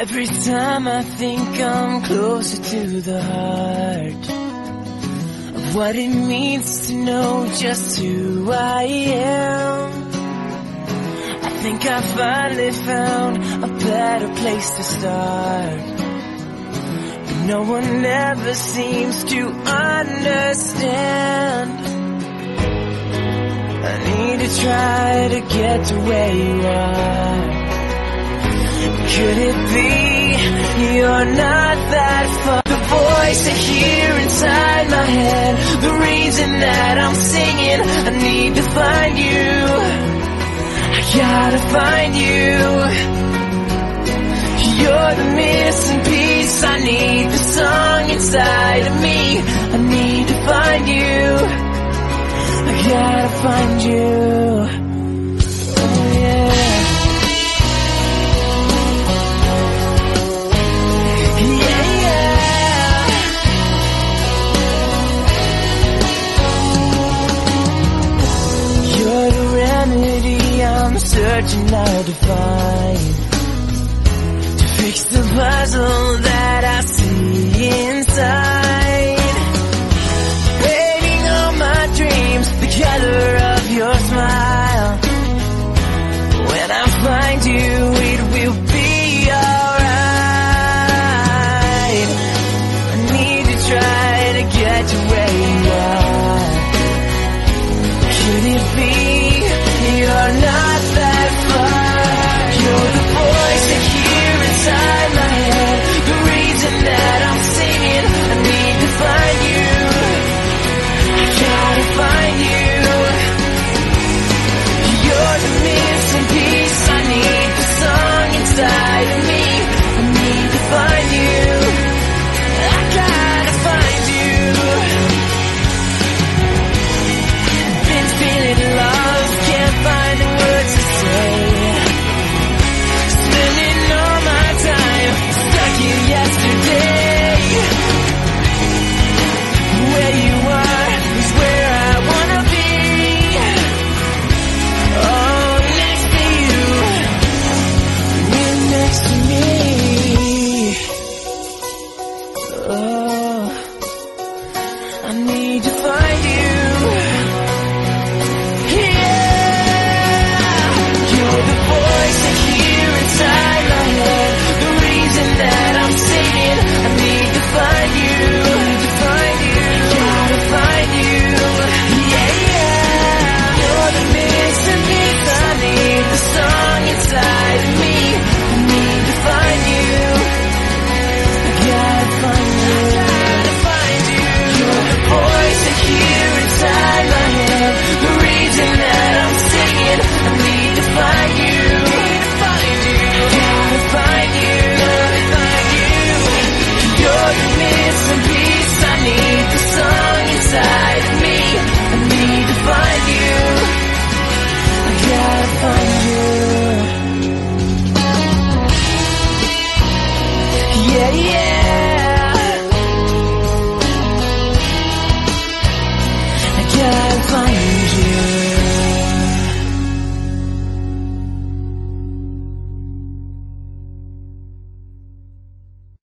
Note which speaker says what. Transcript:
Speaker 1: Every time I think I'm closer to the heart of what it means to know just who I am, I think I finally found a better place to start. But no one ever seems to understand. I need to try to get to where you are. Could it be you're not that far? The voice I hear inside my head, the reason that I'm singing, I need to find you. I gotta find you. You're the missing piece. I need the song inside of me. I need to find you. I gotta find you. Oh yeah. I'm searching out to find, to fix the puzzle that I see inside. Painting all my dreams the color of your smile. When I find you, it will be alright. I need to try to get to where you are. Could it be you're not that far? You're the voice I hear inside my head, the reason that I'm singing. I need to find you. I gotta find you. You're the missing piece. I need the song inside of me. I need to find you. I gotta find you. Been feeling lost, can't find the words to say. Spending all my time stuck here yesterday. Where you are is where I wanna be. Oh, next to you, you're next to me. Oh, I need to find you. Yeah, yeah.